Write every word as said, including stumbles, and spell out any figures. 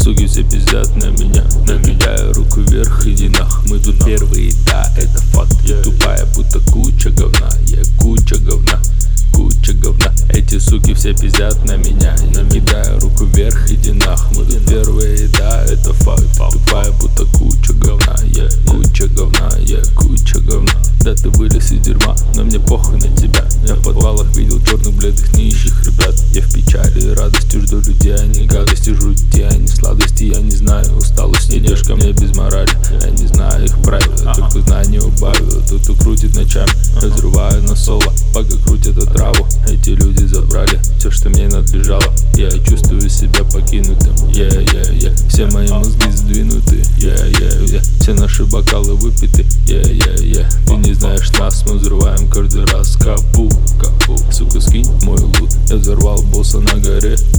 суки все пиздят на меня. Накидаю руку вверх, иди нах. Мы тут первые, да, это факт. Я тупая, будто куча говна. Я куча говна, куча говна. Эти суки все пиздят на меня. Накидаю руку вверх, иди нах. Мы тут первые, да, это факт. Тупая, будто куча говна. Я куча говна, я куча говна. Да ты вылез из дерьма, но мне похуй на тебя. Я в подвалах видел черных бледных нищих ребят. Я в печали и радости жду людей. Они гадости жути, они сладости. Я не знаю, усталость не идешь ко мне без морали. Я не знаю их правил, только знания убавил. Тут укрутит ночами, разрываю на соло, пока крутят отраву. Эти люди забрали все, что мне надлежало. Я чувствую себя покинутым. Yeah, yeah, yeah. Все мои мозги сдвинуты. Yeah, yeah, yeah. Все наши бокалы выпиты. Yeah, yeah, yeah. Ты не знаешь нас, мы взрываем каждый раз. Капу, капу. Сука, скинь мой лут. Я взорвал босса на горе.